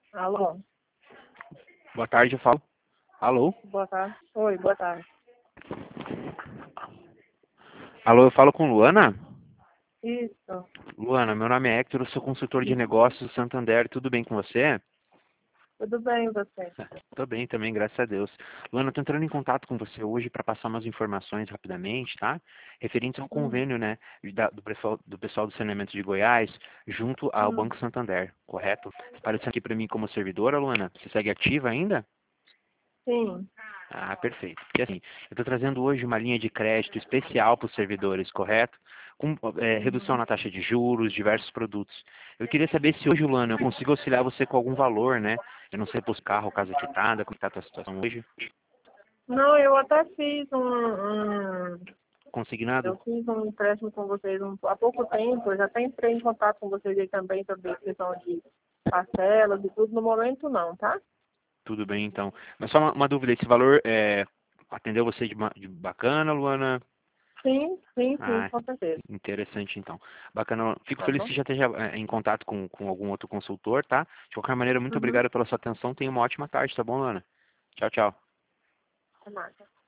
Alô? Boa tarde, eu falo. Alô? Boa tarde. Oi, boa tarde. Alô, eu falo com Luana? Isso. Luana, meu nome é Hector, eu sou consultor de negócios do Santander, tudo bem com você? Tudo bem, e você? Tô bem também, graças a Deus. Luana, eu tô entrando em contato com você hoje para passar umas informações rapidamente, tá? Referentes ao Hum, convênio, né, do pessoal do saneamento de Goiás, junto ao hum. Banco Santander, correto? Você apareceu aqui para mim como servidora, Luana? Você segue ativa ainda? Sim. Ah, perfeito. Porque assim, eu estou trazendo hoje uma linha de crédito especial para os servidores, correto? Com redução Uhum. na taxa de juros, diversos produtos. Eu queria saber se hoje, Luana, eu consigo auxiliar você com algum valor, né? Eu não sei, para os carros, casa quitada, como está a tua situação hoje? Não, eu até Consignado? eu fiz um empréstimo com vocês há pouco tempo, eu já até entrei em contato com vocês aí também sobre a questão de parcelas e tudo. No momento não, tá? Tudo bem, então. Mas só uma dúvida, esse valor atendeu você de bacana, Luana? Sim, Ah, com certeza. interessante então. Bacana. Fico Tá feliz bom? que já esteja em contato com algum outro consultor, tá? De qualquer maneira, muito Uhum. obrigado pela sua atenção. Tenha uma ótima tarde, tá bom, Luana? Tchau, tchau. Até mais.